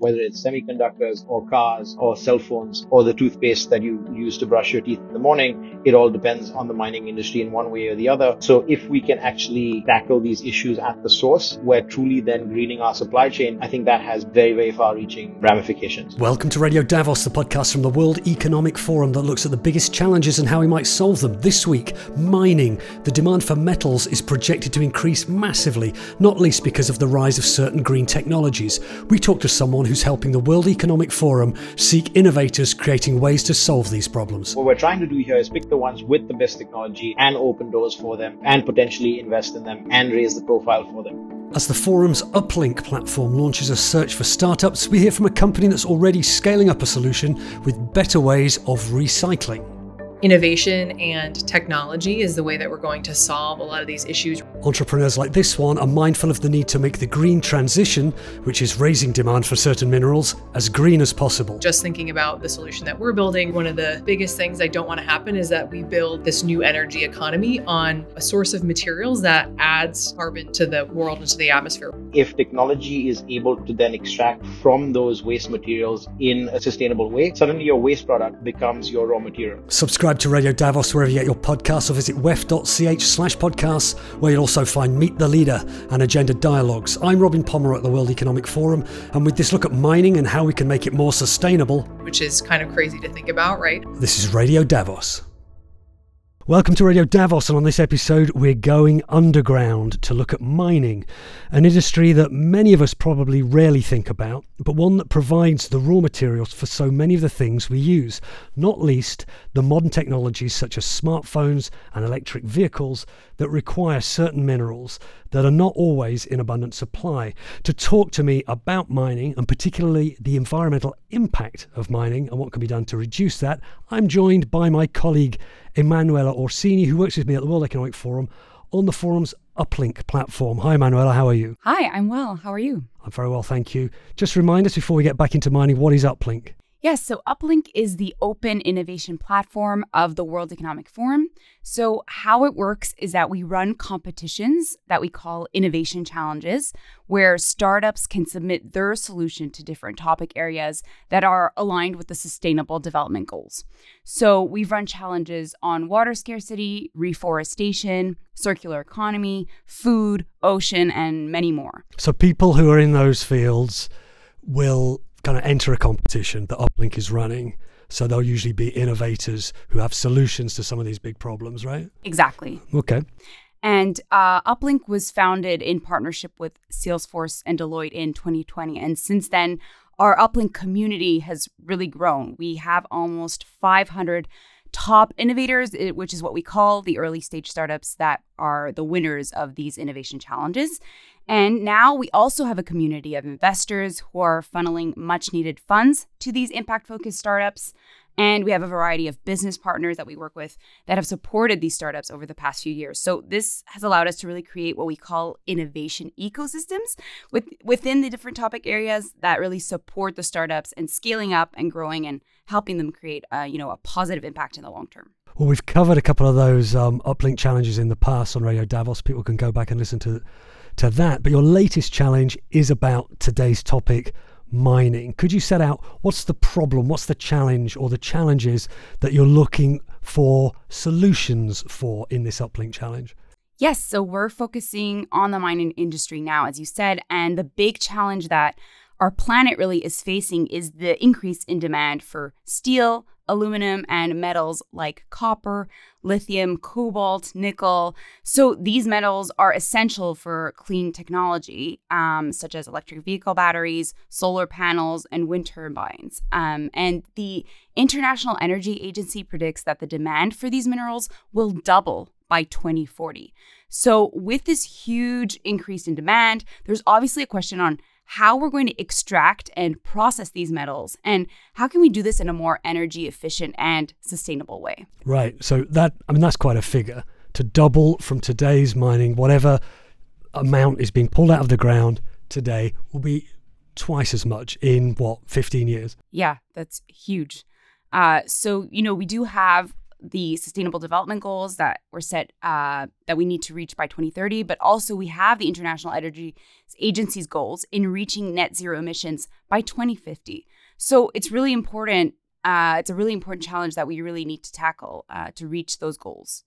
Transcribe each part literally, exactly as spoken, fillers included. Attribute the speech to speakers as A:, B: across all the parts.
A: whether it's semiconductors or cars or cell phones or the toothpaste that you use to brush your teeth in the morning. It all depends on the mining industry in one way or the other. So if we can actually tackle these issues at the source, we're truly then greening our supply chain, I think that has very, very far-reaching ramifications.
B: Welcome to Radio Davos, the podcast from the World Economic Forum that looks at the biggest challenges and how we might solve them. This week, mining. The demand for metals is projected to increase massively, not least because of the rise of certain green technologies. We talk to someone who's helping the World Economic Forum seek innovators creating ways to solve these problems.
A: What we're trying to do here is pick the ones with the best technology and open doors for them and potentially invest in them and raise the profile for them.
B: As the forum's Uplink platform launches a search for startups, we hear from a company that's already scaling up a solution with better ways of recycling.
C: Innovation and technology is the way that we're going to solve a lot of these issues.
B: Entrepreneurs like this one are mindful of the need to make the green transition, which is raising demand for certain minerals, as green as possible.
C: Just thinking about the solution that we're building, one of the biggest things I don't want to happen is that we build this new energy economy on a source of materials that adds carbon to the world and to the atmosphere.
A: If technology is able to then extract from those waste materials in a sustainable way, suddenly your waste product becomes your raw material.
B: Subscribe to Radio Davos wherever you get your podcasts, or visit wef.ch slash podcasts, where you'll also find Meet the Leader and Agenda Dialogues. I'm Robin Pomeroy at the World Economic Forum, and with this look at mining and how we can make it more sustainable,
C: which is kind of crazy to think about, right?
B: This is Radio Davos. Welcome to Radio Davos, and on this episode we're going underground to look at mining, an industry that many of us probably rarely think about, but one that provides the raw materials for so many of the things we use, not least the modern technologies such as smartphones and electric vehicles that require certain minerals that are not always in abundant supply. To talk to me about mining, and particularly the environmental impact of mining and what can be done to reduce that, I'm joined by my colleague Emanuela Orsini, who works with me at the World Economic Forum on the forum's Uplink platform. Hi, Emanuela, how are you?
D: Hi, I'm well. How are you?
B: I'm very well, thank you. Just remind us before we get back into mining, what is Uplink?
D: Yes, so Uplink is the open innovation platform of the World Economic Forum. So how it works is that we run competitions that we call innovation challenges, where startups can submit their solution to different topic areas that are aligned with the Sustainable Development Goals. So we've run challenges on water scarcity, reforestation, circular economy, food, ocean, and many more.
B: So people who are in those fields will kind of enter a competition that Uplink is running. So they'll usually be innovators who have solutions to some of these big problems, right?
D: Exactly.
B: Okay.
D: And uh, Uplink was founded in partnership with Salesforce and Deloitte in twenty twenty. And since then, our Uplink community has really grown. We have almost five hundred top innovators, which is what we call the early stage startups that are the winners of these innovation challenges. And now we also have a community of investors who are funneling much needed funds to these impact focused startups. And we have a variety of business partners that we work with that have supported these startups over the past few years. So this has allowed us to really create what we call innovation ecosystems with, within the different topic areas that really support the startups and scaling up and growing and helping them create a, you know, a positive impact in the long term.
B: Well, we've covered a couple of those um, Uplink challenges in the past on Radio Davos. People can go back and listen to, to that. But your latest challenge is about today's topic, mining. Could you set out what's the problem, what's the challenge or the challenges that you're looking for solutions for in this Uplink challenge?
D: Yes, so we're focusing on the mining industry now, as you said, and the big challenge that our planet really is facing is the increase in demand for steel, aluminum, and metals like copper, lithium, cobalt, nickel. So these metals are essential for clean technology, um, such as electric vehicle batteries, solar panels, and wind turbines. Um, and the International Energy Agency predicts that the demand for these minerals will double by twenty forty. So with this huge increase in demand, there's obviously a question on how we're going to extract and process these metals, and how can we do this in a more energy efficient and sustainable way?
B: Right. So that, I mean, that's quite a figure. To double from today's mining, whatever amount is being pulled out of the ground today will be twice as much in, what, fifteen years?
D: Yeah, that's huge. Uh, so, you know, we do have the Sustainable Development Goals that were set uh, that we need to reach by twenty thirty, but also we have the International Energy Agency's goals in reaching net zero emissions by twenty fifty. So it's really important. Uh, it's a really important challenge that we really need to tackle uh, to reach those goals.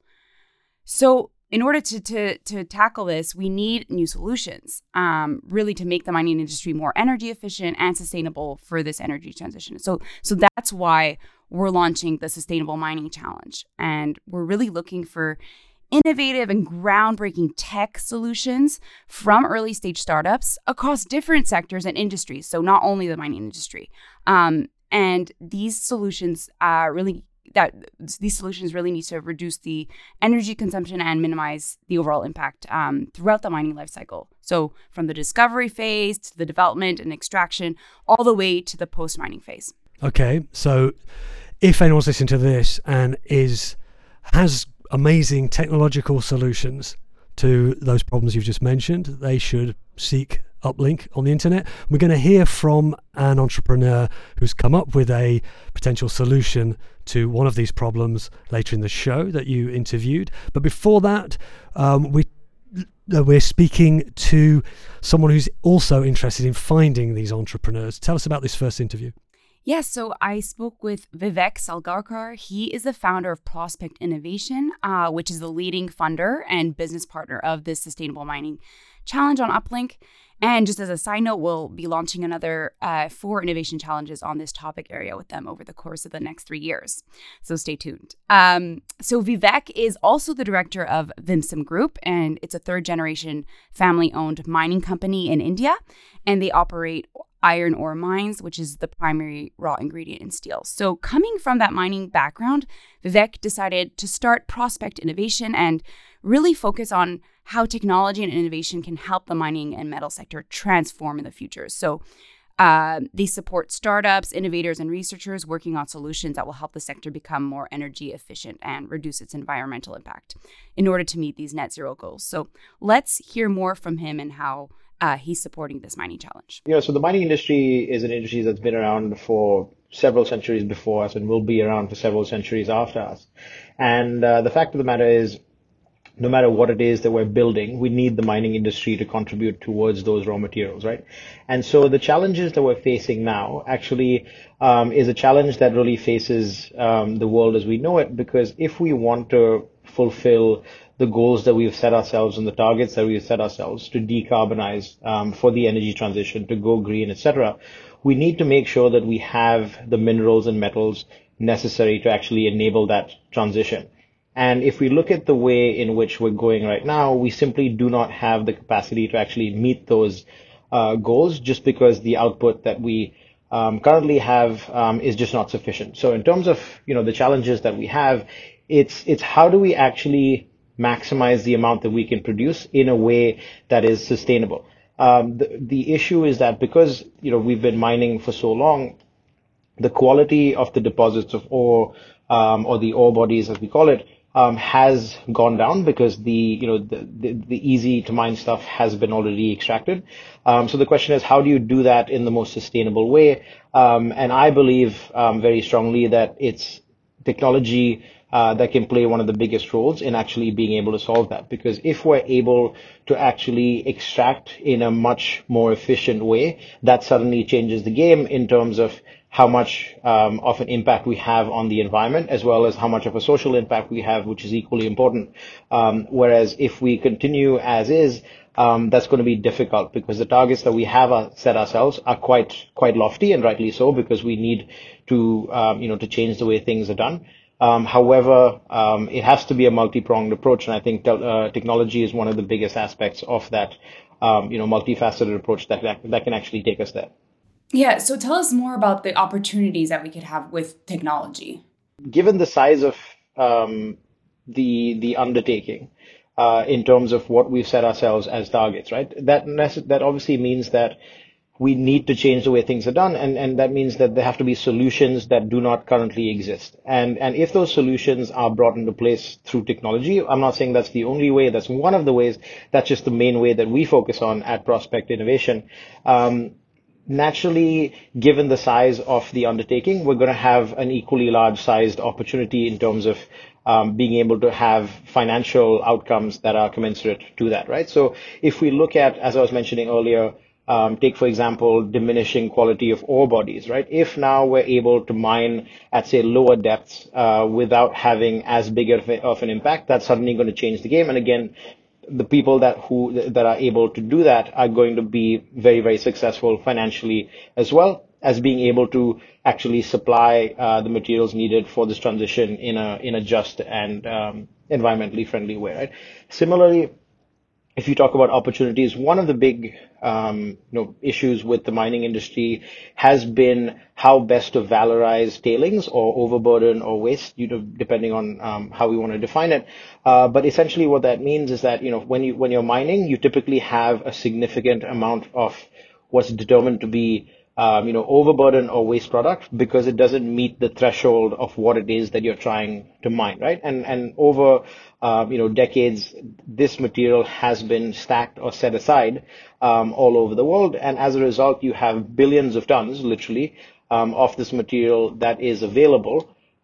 D: So in order to, to, to tackle this, we need new solutions, um, really to make the mining industry more energy efficient and sustainable for this energy transition. So, so that's why we're launching the Sustainable Mining Challenge. And we're really looking for innovative and groundbreaking tech solutions from early stage startups across different sectors and industries. So not only the mining industry. Um, and these solutions uh, really that these solutions really need to reduce the energy consumption and minimize the overall impact um, throughout the mining life cycle. So from the discovery phase to the development and extraction, all the way to the post-mining phase.
B: Okay, so if anyone's listening to this and is has amazing technological solutions to those problems you've just mentioned, they should seek Uplink on the internet. We're going to hear from an entrepreneur who's come up with a potential solution to one of these problems later in the show that you interviewed. But before that, um, we we're speaking to someone who's also interested in finding these entrepreneurs. Tell us about this first interview.
D: Yes, so I spoke with Vivek Salgarkar. He is the founder of Prospect Innovation, uh, which is the leading funder and business partner of this Sustainable Mining Challenge on Uplink. And just as a side note, we'll be launching another uh, four innovation challenges on this topic area with them over the course of the next three years. So stay tuned. Um, so Vivek is also the director of Vimsim Group, and it's a third generation family owned mining company in India. And they operate iron ore mines, which is the primary raw ingredient in steel. So coming from that mining background, Vivek decided to start Prospect Innovation and really focus on how technology and innovation can help the mining and metal sector transform in the future. So uh, they support startups, innovators, and researchers working on solutions that will help the sector become more energy efficient and reduce its environmental impact in order to meet these net zero goals. So let's hear more from him and how uh, he's supporting this mining challenge.
A: You know, so the mining industry is an industry that's been around for several centuries before us and will be around for several centuries after us. And uh, the fact of the matter is, no matter what it is that we're building, we need the mining industry to contribute towards those raw materials, right? And so the challenges that we're facing now actually um, is a challenge that really faces um, the world as we know it, because if we want to fulfill the goals that we've set ourselves and the targets that we've set ourselves to decarbonize um, for the energy transition, to go green, et cetera, we need to make sure that we have the minerals and metals necessary to actually enable that transition. And if we look at the way in which we're going right now, we simply do not have the capacity to actually meet those uh, goals just because the output that we um, currently have um, is just not sufficient. So in terms of, you know, the challenges that we have, it's it's how do we actually maximize the amount that we can produce in a way that is sustainable. Um, the, the issue is that because, you know, we've been mining for so long, the quality of the deposits of ore um, or the ore bodies, as we call it, Um, has gone down because the, you know, the, the, the easy to mine stuff has been already extracted. Um, so the question is, how do you do that in the most sustainable way? Um, and I believe um, very strongly that it's technology uh, that can play one of the biggest roles in actually being able to solve that. Because if we're able to actually extract in a much more efficient way, that suddenly changes the game in terms of how much um, of an impact we have on the environment, as well as how much of a social impact we have, which is equally important. Um, whereas if we continue as is, um, that's going to be difficult because the targets that we have uh, set ourselves are quite quite lofty, and rightly so, because we need to um, you know to change the way things are done. Um, however, um, it has to be a multi-pronged approach, and I think te- uh, technology is one of the biggest aspects of that um, you know multifaceted approach that, that that can actually take us there.
D: Yeah, so tell us more about the opportunities that we could have with technology.
A: Given the size of um, the the undertaking, uh, in terms of what we've set ourselves as targets, right? That nece- that obviously means that we need to change the way things are done, and, and that means that there have to be solutions that do not currently exist. And and if those solutions are brought into place through technology, I'm not saying that's the only way, that's one of the ways, that's just the main way that we focus on at Prospect Innovation. Um, Naturally, given the size of the undertaking, we're going to have an equally large-sized opportunity in terms of um, being able to have financial outcomes that are commensurate to that, right? So if we look at, as I was mentioning earlier, Um, take, for example, diminishing quality of ore bodies, right? If now we're able to mine at, say, lower depths uh, without having as big of, a, of an impact, that's suddenly going to change the game. And again, the people that who that are able to do that are going to be very, very successful financially, as well as being able to actually supply uh, the materials needed for this transition in a in a just and um, environmentally friendly way, right? Similarly, if you talk about opportunities, one of the big um, you know, issues with the mining industry has been how best to valorize tailings or overburden or waste, you know, depending on um, how we want to define it. Uh, but essentially, what that means is that you know when you when you're mining, you typically have a significant amount of what's determined to be um, you know overburden or waste product because it doesn't meet the threshold of what it is that you're trying to mine, right? And and over Uh, you know, decades, this material has been stacked or set aside um, all over the world. And as a result, you have billions of tons, literally, um, of this material that is available.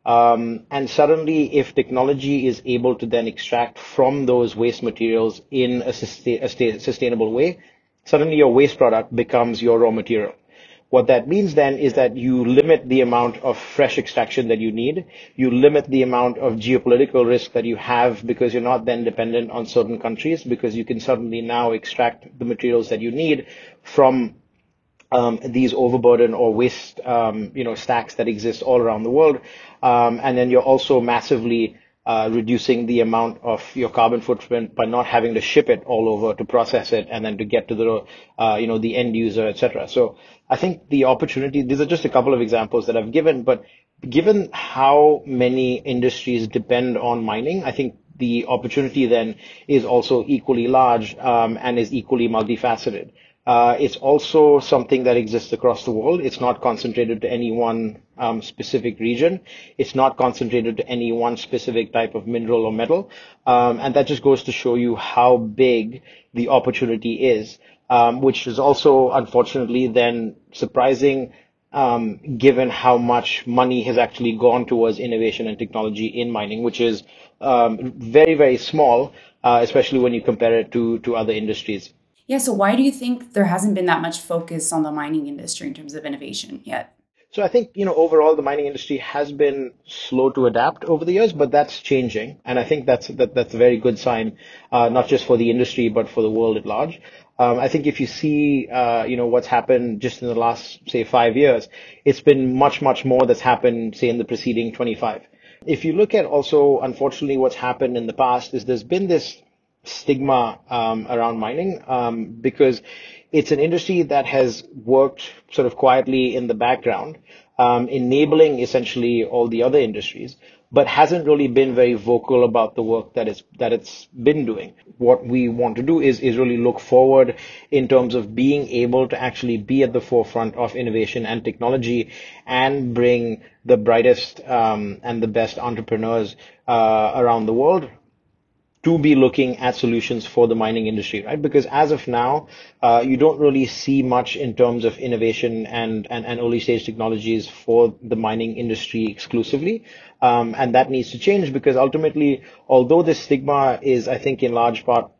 A: Um, and suddenly, if technology is able to then extract from those waste materials in a, sustain, a sustainable way, suddenly your waste product becomes your raw material. What that means then is that you limit the amount of fresh extraction that you need. You limit the amount of geopolitical risk that you have because you're not then dependent on certain countries because you can suddenly now extract the materials that you need from um, these overburden or waste, um, you know, stacks that exist all around the world. Um, and then you're also massively Uh, reducing the amount of your carbon footprint by not having to ship it all over to process it and then to get to the, uh, you know, the end user, et cetera. So I think the opportunity, these are just a couple of examples that I've given, but given how many industries depend on mining, I think the opportunity then is also equally large um, and is equally multifaceted. Uh, it's also something that exists across the world. It's not concentrated to any one um, specific region. It's not concentrated to any one specific type of mineral or metal. Um, and that just goes to show you how big the opportunity is, um, which is also, unfortunately, then surprising um, given how much money has actually gone towards innovation and technology in mining, which is um, very, very small, uh, especially when you compare it to, to other industries.
D: Yeah, so why do you think there hasn't been that much focus on the mining industry in terms of innovation yet?
A: So I think, you know, overall the mining industry has been slow to adapt over the years, but that's changing. And I think that's that, that's a very good sign, uh, not just for the industry, but for the world at large. Um, I think if you see, uh, you know, what's happened just in the last, say, five years, it's been much, much more that's happened, say, in the preceding twenty-five. If you look at also, unfortunately, what's happened in the past is there's been this stigma um, around mining um, because it's an industry that has worked sort of quietly in the background, um, enabling essentially all the other industries, but hasn't really been very vocal about the work that it's that it's been doing. What we want to do is is really look forward in terms of being able to actually be at the forefront of innovation and technology and bring the brightest um, and the best entrepreneurs uh, around the world to be looking at solutions for the mining industry, right? Because as of now, uh, you don't really see much in terms of innovation and, and, and early stage technologies for the mining industry exclusively. Um, and that needs to change because ultimately, although this stigma is, I think, in large part,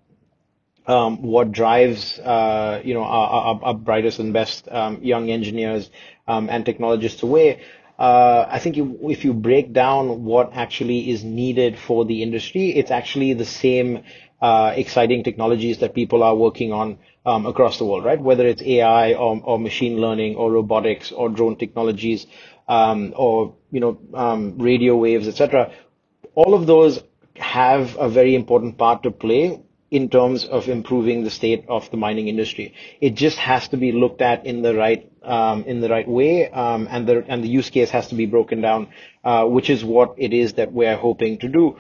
A: um, what drives, uh, you know, our, our, our brightest and best um, young engineers um, and technologists away, Uh, I think you, if you break down what actually is needed for the industry, it's actually the same uh, exciting technologies that people are working on um, across the world, right? Whether it's A I or, or machine learning or robotics or drone technologies um, or you know um, radio waves, et cetera. All of those have a very important part to play in terms of improving the state of the mining industry. It just has to be looked at in the right um, in the right way, um, and the and the use case has to be broken down, uh, which is what it is that we're hoping to do.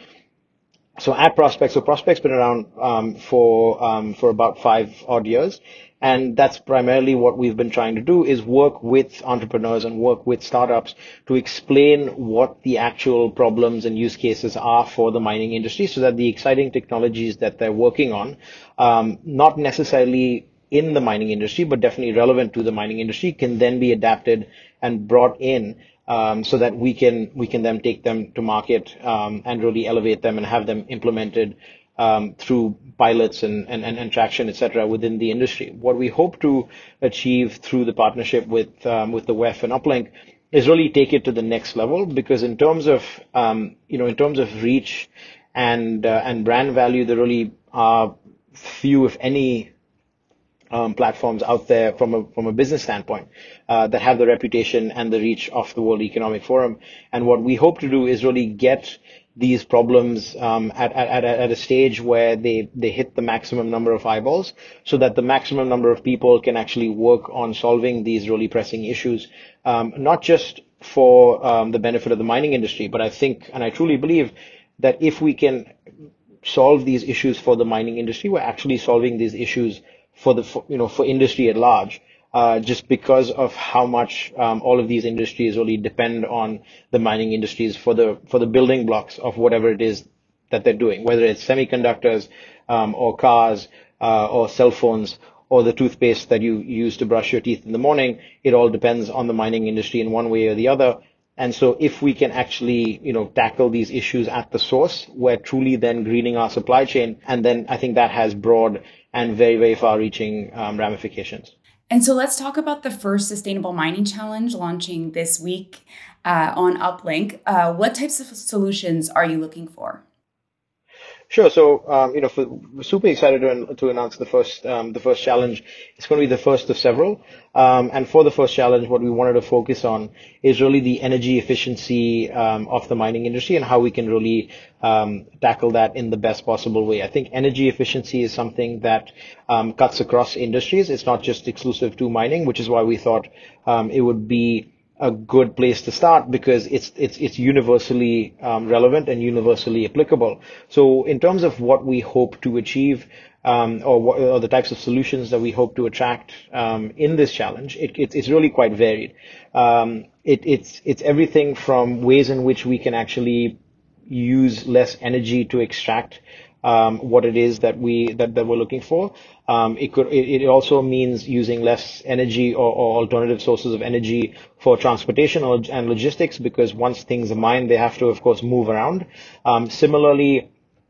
A: So at Prospect, so Prospect's been around um, for um, for about five odd years, and that's primarily what we've been trying to do is work with entrepreneurs and work with startups to explain what the actual problems and use cases are for the mining industry, so that the exciting technologies that they're working on, um, not necessarily in the mining industry, but definitely relevant to the mining industry, can then be adapted and brought in um, so that we can we can then take them to market um, and really elevate them and have them implemented um, through pilots and, and, and, and traction, et cetera, within the industry. What we hope to achieve through the partnership with um, with the W E F and Uplink is really take it to the next level, because in terms of um, you know in terms of reach and uh, and brand value, there really are few, if any, um, platforms out there from a from a business standpoint uh, that have the reputation and the reach of the World Economic Forum. And what we hope to do is really get these problems um, at, at, at a stage where they, they hit the maximum number of eyeballs, so that the maximum number of people can actually work on solving these really pressing issues, um, not just for um, the benefit of the mining industry, but I think, and I truly believe, that if we can solve these issues for the mining industry, we're actually solving these issues for the, for, you know, for industry at large. Uh, just because of how much um, all of these industries really depend on the mining industries for the for the building blocks of whatever it is that they're doing, whether it's semiconductors um, or cars uh, or cell phones or the toothpaste that you use to brush your teeth in the morning. It all depends on the mining industry in one way or the other. And so if we can actually, you know, tackle these issues at the source, we're truly then greening our supply chain. And then I think that has broad and very, very far-reaching um, ramifications.
D: And so let's talk about the first Sustainable Mining Challenge launching this week uh, on Uplink. Uh, what types of solutions are you looking for?
A: Sure. So, um, you know, for, we're super excited to, to announce the first, um, the first challenge. It's going to be the first of several. Um, and for the first challenge, what we wanted to focus on is really the energy efficiency, um, of the mining industry and how we can really, um, tackle that in the best possible way. I think energy efficiency is something that, um, cuts across industries. It's not just exclusive to mining, which is why we thought, um, it would be a good place to start, because it's it's it's universally um, relevant and universally applicable. So in terms of what we hope to achieve, um, or, what, or the types of solutions that we hope to attract um, in this challenge, it, it, it's really quite varied. Um, it, it's it's everything from ways in which we can actually use less energy to extract um, what it is that we that, that we're looking for. Um, it could it, it also means using less energy or, or alternative sources of energy for transportation or, and logistics, because once things are mined, they have to, of course, move around. Um, similarly,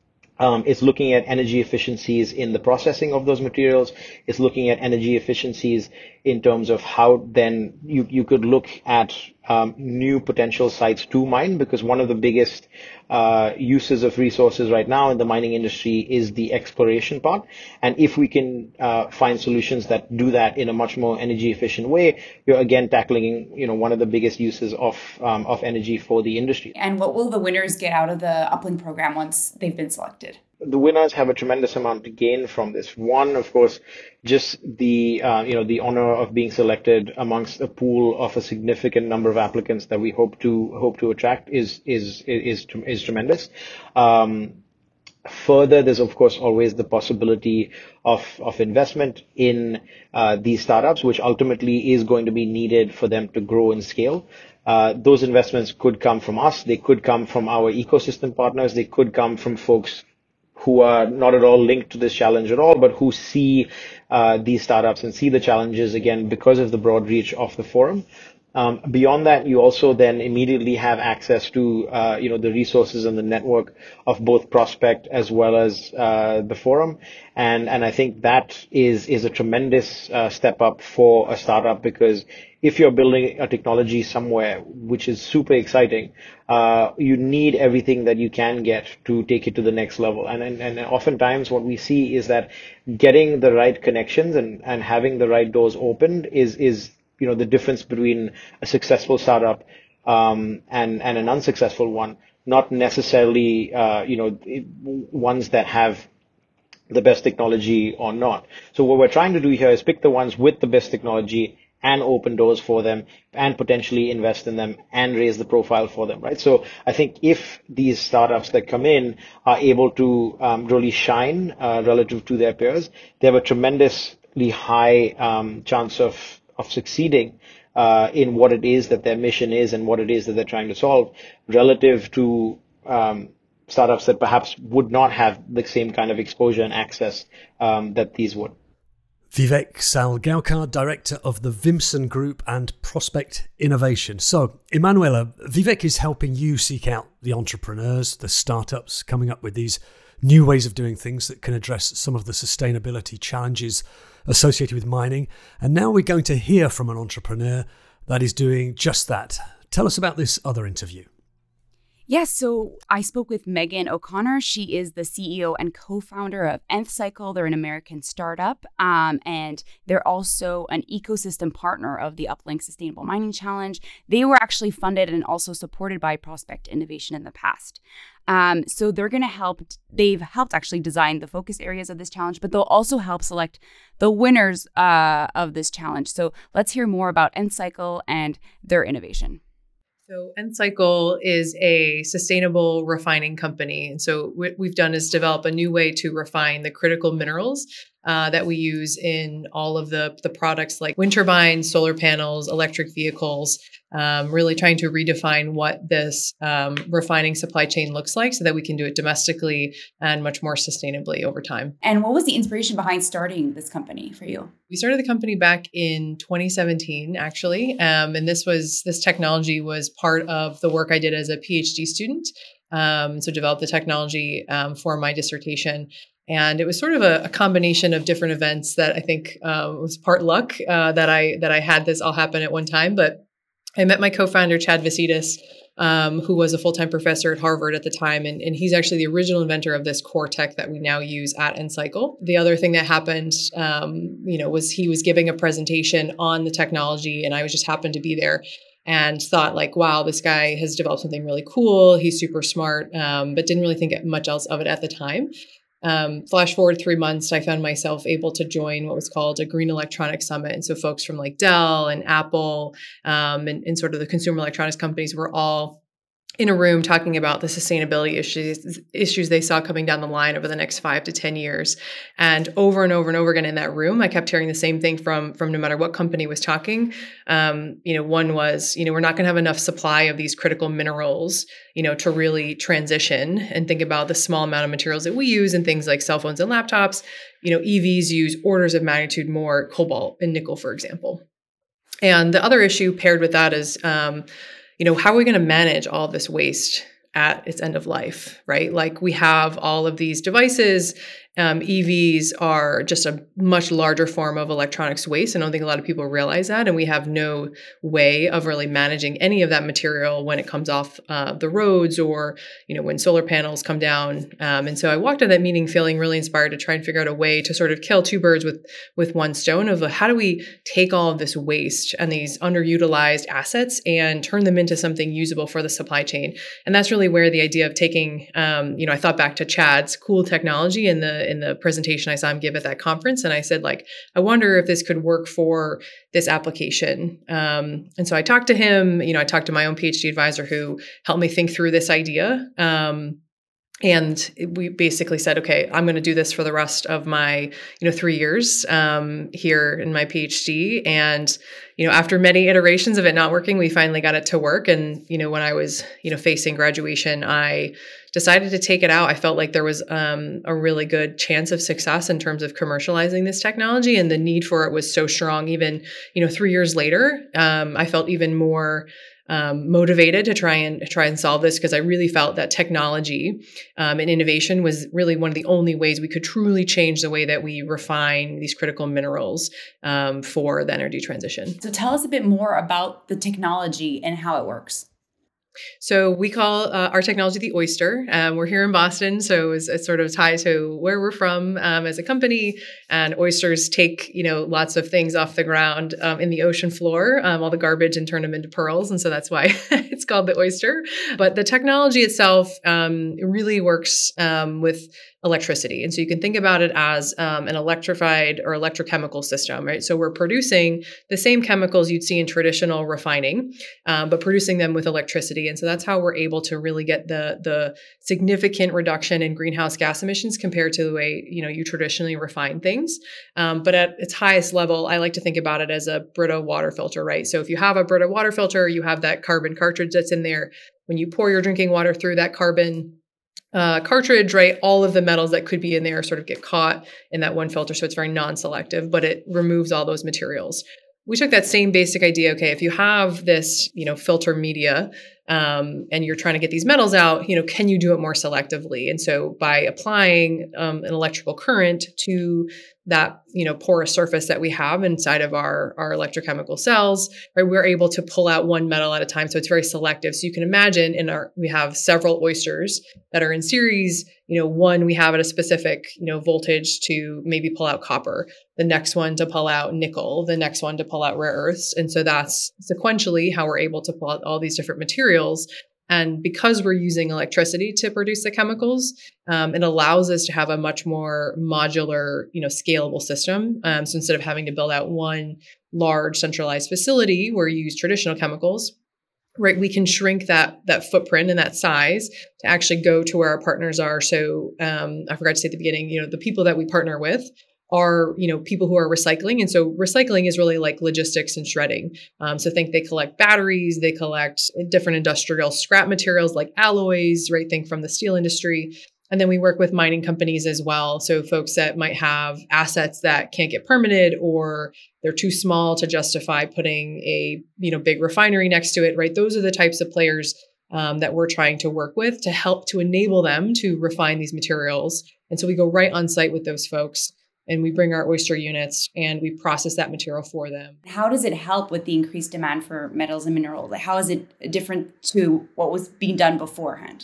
A: Um, it's looking at energy efficiencies in the processing of those materials. It's looking at energy efficiencies in terms of how then you, you could look at um, new potential sites to mine, because one of the biggest uh, uses of resources right now in the mining industry is the exploration part. And if we can uh, find solutions that do that in a much more energy efficient way, you're again tackling, you know, one of the biggest uses of um, of energy for the industry.
D: And what will the winners get out of the Uplink program once they've been selected?
A: The winners have a tremendous amount to gain from this. One, of course, just the uh, you know the honor of being selected amongst a pool of a significant number of applicants that we hope to hope to attract is is is is, is tremendous. Um, Further, there's of course always the possibility of of investment in uh, these startups, which ultimately is going to be needed for them to grow and scale. Uh, those investments could come from us. They could come from our ecosystem partners. They could come from folks who are not at all linked to this challenge at all, but who see uh, these startups and see the challenges, again, because of the broad reach of the forum. Um, beyond that, you also then immediately have access to, uh, you know, the resources and the network of both Prospect as well as uh, the forum. And, and I think that is, is a tremendous uh, step up for a startup, because if you're building a technology somewhere, which is super exciting, uh, you need everything that you can get to take it to the next level. And, and, and oftentimes what we see is that getting the right connections and, and having the right doors opened is, is, you know, the difference between a successful startup um, and, and an unsuccessful one, not necessarily, uh, you know, ones that have the best technology or not. So what we're trying to do here is pick the ones with the best technology and open doors for them and potentially invest in them and raise the profile for them, right? So I think if these startups that come in are able to um, really shine uh, relative to their peers, they have a tremendously high um, chance of of succeeding uh, in what it is that their mission is and what it is that they're trying to solve, relative to um, startups that perhaps would not have the same kind of exposure and access um, that these would.
B: Vivek Salgaonkar, Director of the Vimson Group and Prospect Innovation. So, Emanuela, Vivek is helping you seek out the entrepreneurs, the startups coming up with these new ways of doing things that can address some of the sustainability challenges associated with mining. And now we're going to hear from an entrepreneur that is doing just that. Tell us about this other interview.
D: Yes, so I spoke with Megan O'Connor. She is the C E O and co-founder of Nth Cycle. They're an American startup, um, and they're also an ecosystem partner of the Uplink Sustainable Mining Challenge. They were actually funded and also supported by Prospect Innovation in the past. Um, so they're going to help, they've helped actually design the focus areas of this challenge, but they'll also help select the winners uh, of this challenge. So let's hear more about Nth Cycle and their innovation.
C: So Nth Cycle is a sustainable refining company. And so what we've done is develop a new way to refine the critical minerals uh, that we use in all of the, the products like wind turbines, solar panels, electric vehicles, um, really trying to redefine what this um, refining supply chain looks like so that we can do it domestically and much more sustainably over time.
D: And what was the inspiration behind starting this company for you?
C: We started the company back in twenty seventeen, actually. Um, and this was this technology was part of the work I did as a PhD student. Um, so developed the technology um, for my dissertation. And it was sort of a, a combination of different events that I think uh, was part luck uh, that I that I had this all happen at one time. But I met my co-founder, Chad Vasitas, um, who was a full-time professor at Harvard at the time. And, and he's actually the original inventor of this core tech that we now use at Nth Cycle. The other thing that happened, um, you know, was he was giving a presentation on the technology, and I was just happened to be there and thought like, wow, this guy has developed something really cool. He's super smart, um, but didn't really think much else of it at the time. Um, flash forward three months, I found myself able to join what was called a Green Electronics Summit. And so folks from like Dell and Apple um, and, and sort of the consumer electronics companies were all in a room talking about the sustainability issues issues they saw coming down the line over the next five to ten years. And over and over and over again in that room, I kept hearing the same thing from, from no matter what company was talking. Um, you know, one was, you know, we're not going to have enough supply of these critical minerals, you know, to really transition and think about the small amount of materials that we use in things like cell phones and laptops. You know, E Vs use orders of magnitude more cobalt and nickel, for example. And the other issue paired with that is, um, you know, how are we going to manage all this waste at its end of life, right? Like we have all of these devices. Um, E Vs are just a much larger form of electronics waste. I don't think a lot of people realize that. And we have no way of really managing any of that material when it comes off uh, the roads or, you know, when solar panels come down. Um, and so I walked out of that meeting feeling really inspired to try and figure out a way to sort of kill two birds with, with one stone of how do we take all of this waste and these underutilized assets and turn them into something usable for the supply chain. And that's really where the idea of taking, um, you know, I thought back to Chad's cool technology in the in the presentation I saw him give at that conference. And I said, like, I wonder if this could work for this application. Um, and so I talked to him, you know, I talked to my own PhD advisor who helped me think through this idea. Um, And we basically said, okay, I'm going to do this for the rest of my, you know, three years um, here in my PhD. And, you know, after many iterations of it not working, we finally got it to work. And, you know, when I was, you know, facing graduation, I decided to take it out. I felt like there was um, a really good chance of success in terms of commercializing this technology. And the need for it was so strong. Even, you know, three years later, um, I felt even more Um, motivated to try and try and solve this because I really felt that technology um, and innovation was really one of the only ways we could truly change the way that we refine these critical minerals um, for the energy transition.
D: So tell us a bit more about the technology and how it works.
C: So we call uh, our technology the Oyster. Um, we're here in Boston, so it's, it's sort of tied to where we're from um, as a company. And oysters take, you know, lots of things off the ground um, in the ocean floor, um, all the garbage, and turn them into pearls. And so that's why it's called the Oyster. But the technology itself um, really works um, with electricity. And so you can think about it as um, an electrified or electrochemical system, right? So we're producing the same chemicals you'd see in traditional refining, um, but producing them with electricity. And so that's how we're able to really get the, the significant reduction in greenhouse gas emissions compared to the way, you know, you traditionally refine things. Um, but at its highest level, I like to think about it as a Brita water filter, right? So if you have a Brita water filter, you have that carbon cartridge that's in there. When you pour your drinking water through that carbon, uh, cartridge, right, all of the metals that could be in there sort of get caught in that one filter. So it's very non-selective, but it removes all those materials. We took that same basic idea. Okay, if you have this, you know, filter media, um, and you're trying to get these metals out, you know, can you do it more selectively? And so by applying um, an electrical current to that, you know, porous surface that we have inside of our, our electrochemical cells, right, we're able to pull out one metal at a time. So it's very selective. So you can imagine in our, we have several oysters that are in series. You know, one we have at a specific, you know, voltage to maybe pull out copper, the next one to pull out nickel, the next one to pull out rare earths. And so that's sequentially how we're able to pull out all these different materials. And because we're using electricity to produce the chemicals, um, it allows us to have a much more modular, you know, scalable system. Um, so instead of having to build out one large centralized facility where you use traditional chemicals, right, we can shrink that that footprint and that size to actually go to where our partners are. So um, I forgot to say at the beginning, you know, the people that we partner with are, you know, people who are recycling. And so recycling is really like logistics and shredding. Um, so think they collect batteries, they collect different industrial scrap materials like alloys, right? Think from the steel industry. And then we work with mining companies as well. So folks that might have assets that can't get permitted or they're too small to justify putting a, you know, big refinery next to it, right? Those are the types of players um, that we're trying to work with to help to enable them to refine these materials. And so we go right on site with those folks. And we bring our oyster units and we process that material for them.
D: How does it help with the increased demand for metals and minerals? Like, how is it different to what was being done beforehand?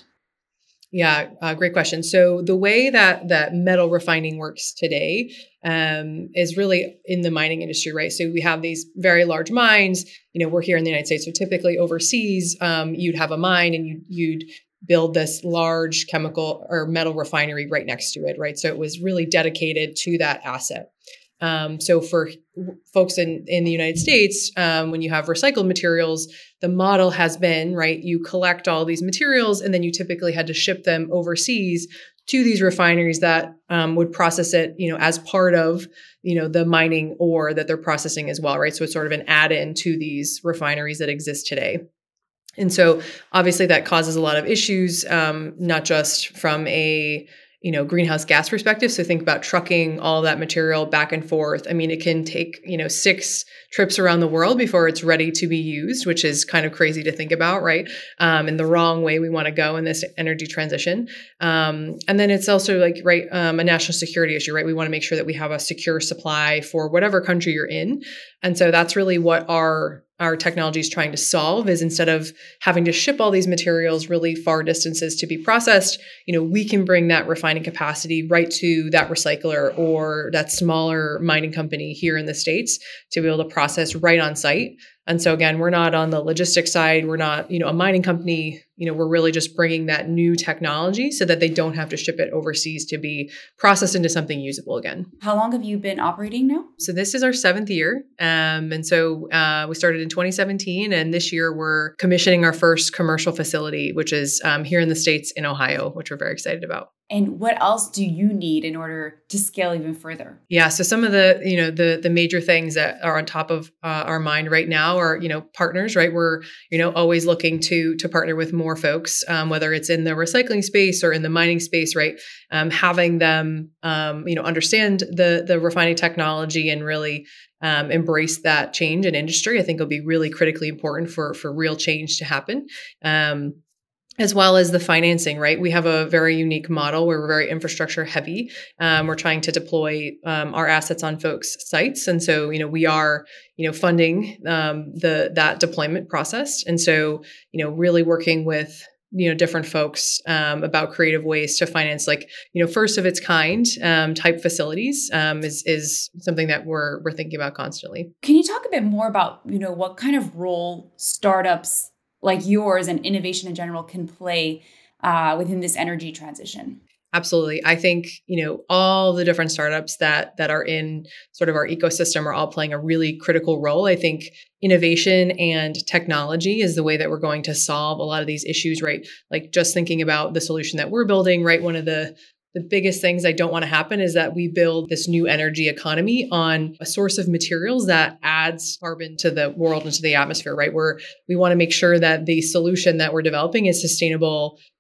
C: Yeah, uh, great question. So the way that that metal refining works today um, is really in the mining industry, right? So we have these very large mines. You know, we're here in the United States, so typically overseas, um, you'd have a mine and you, you'd build this large chemical or metal refinery right next to it, right? So it was really dedicated to that asset. Um, so for folks in, in the United States, um, when you have recycled materials, the model has been, right, you collect all these materials and then you typically had to ship them overseas to these refineries that um, would process it, you know, as part of, you know, the mining ore that they're processing as well, right? So it's sort of an add-in to these refineries that exist today. And so obviously that causes a lot of issues, um, not just from a, you know, greenhouse gas perspective. So think about trucking all that material back and forth. I mean, it can take, you know, six trips around the world before it's ready to be used, which is kind of crazy to think about, right? Um, and the wrong way we want to go in this energy transition. Um, and then it's also like, right, um, a national security issue, right? We want to make sure that we have a secure supply for whatever country you're in. And so that's really what our our technology is trying to solve, is instead of having to ship all these materials really far distances to be processed, you know, we can bring that refining capacity right to that recycler or that smaller mining company here in the States to be able to process right on site. And so again, we're not on the logistics side. We're not, you know, a mining company. You know, we're really just bringing that new technology so that they don't have to ship it overseas to be processed into something usable again.
D: How long have you been operating now?
C: So this is our seventh year. Um, and so uh, we started in twenty seventeen. And this year we're commissioning our first commercial facility, which is um, here in the States in Ohio, which we're very excited about.
D: And what else do you need in order to scale even further?
C: Yeah, so some of the, you know, the the major things that are on top of uh, our mind right now are, you know, partners, right? We're, you know, always looking to to partner with more folks, um, whether it's in the recycling space or in the mining space, right? Um, having them, um, you know, understand the the refining technology and really um, embrace that change in industry, I think will be really critically important for for real change to happen. Um, as well as the financing, right? We have a very unique model where we're very infrastructure heavy. Um, we're trying to deploy um, our assets on folks' sites. And so, you know, we are, you know, funding um, the that deployment process. And so, you know, really working with, you know, different folks um, about creative ways to finance, like, you know, first of its kind um, type facilities um, is is something that we're we're thinking about constantly.
D: Can you talk a bit more about, you know, what kind of role startups like yours and innovation in general can play uh, within this energy transition?
C: Absolutely. I think, you know, all the different startups that that are in sort of our ecosystem are all playing a really critical role. I think innovation and technology is the way that we're going to solve a lot of these issues, right? Like just thinking about the solution that we're building, right? One of the The biggest things I don't want to happen is that we build this new energy economy on a source of materials that adds carbon to the world and to the atmosphere, right? Where we want to make sure that the solution that we're developing is sustainable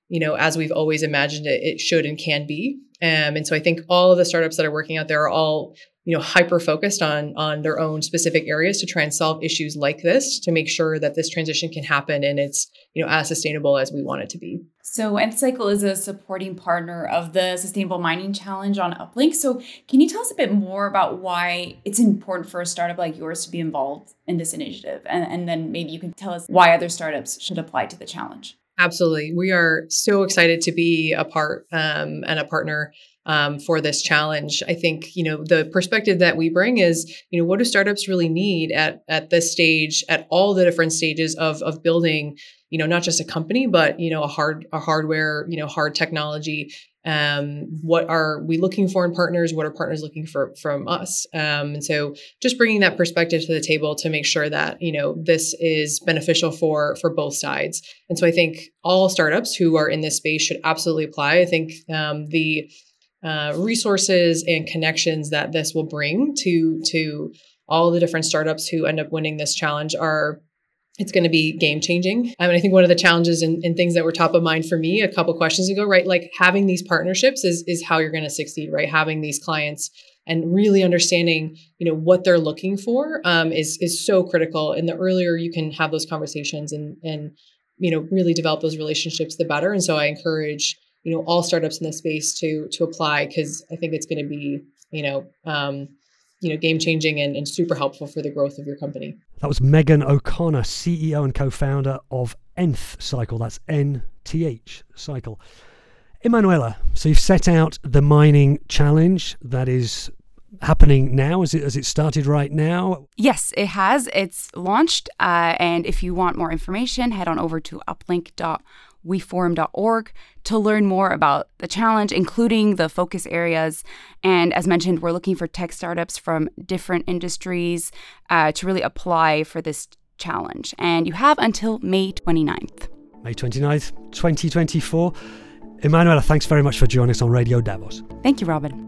C: you know, as we've always imagined it, it should and can be. Um, and so I think all of the startups that are working out there are all, you know, hyper focused on on their own specific areas to try and solve issues like this to make sure that this transition can happen and it's, you know, as sustainable as we want it to be.
D: So NthCycle is a supporting partner of the Sustainable Mining Challenge on Uplink. So can you tell us a bit more about why it's important for a startup like yours to be involved in this initiative? And, and then maybe you can tell us why other startups should apply to the challenge.
C: Absolutely. We are so excited to be a part um, and a partner um, for this challenge. I think, you know, the perspective that we bring is, you know, what do startups really need at at this stage, at all the different stages of of building, you know, not just a company, but, you know, a hard a hardware, you know, hard technology. Um, what are we looking for in partners? What are partners looking for from us? Um, and so just bringing that perspective to the table to make sure that, you know, this is beneficial for, for both sides. And so I think all startups who are in this space should absolutely apply. I think um, the uh, resources and connections that this will bring to, to all the different startups who end up winning this challenge are it's going to be game changing. I mean, I think one of the challenges and, and things that were top of mind for me a couple questions ago, right? Like having these partnerships is, is how you're going to succeed, right? Having these clients and really understanding, you know, what they're looking for um, is, is so critical. And the earlier you can have those conversations and, and, you know, really develop those relationships, the better. And so I encourage, you know, all startups in this space to, to apply because I think it's going to be, you know, um, you know, game changing and, and super helpful for the growth of your company.
B: That was Megan O'Connor, C E O and co-founder of NthCycle. That's N T H Cycle. Emanuela, so you've set out the mining challenge that is happening now. Is it, has it started right now?
D: Yes, it has. It's launched. Uh, and if you want more information, head on over to uplink dot we forum dot org to learn more about the challenge, including the focus areas. And as mentioned, we're looking for tech startups from different industries uh, to really apply for this challenge. And you have until May twenty-ninth.
B: May twenty-ninth, twenty twenty-four. Emanuela, thanks very much for joining us on Radio Davos.
D: Thank you, Robin.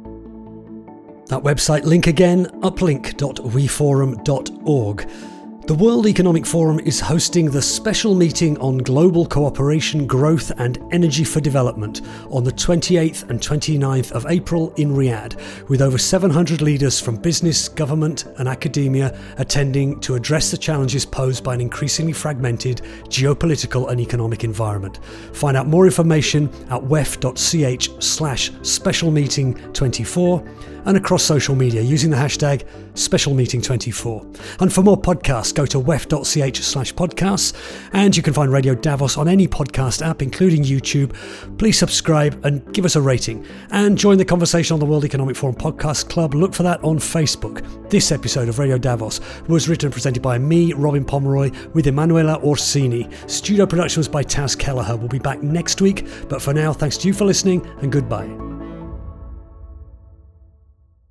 B: That website link again, uplink dot we forum dot org. The World Economic Forum is hosting the special meeting on global cooperation, growth and energy for development on the twenty-eighth and twenty-ninth of April in Riyadh, with over seven hundred leaders from business, government and academia attending to address the challenges posed by an increasingly fragmented geopolitical and economic environment. Find out more information at wef dot c h slash special meeting twenty-four and across social media using the hashtag special meeting twenty-four. And for more podcasts, go to wef dot c h slash podcasts, and you can find Radio Davos on any podcast app, including YouTube. Please subscribe and give us a rating. And join the conversation on the World Economic Forum Podcast Club. Look for that on Facebook. This episode of Radio Davos was written and presented by me, Robin Pomeroy, with Emanuela Orsini. Studio production was by Taz Kelleher. We'll be back next week, but for now, thanks to you for listening, and goodbye.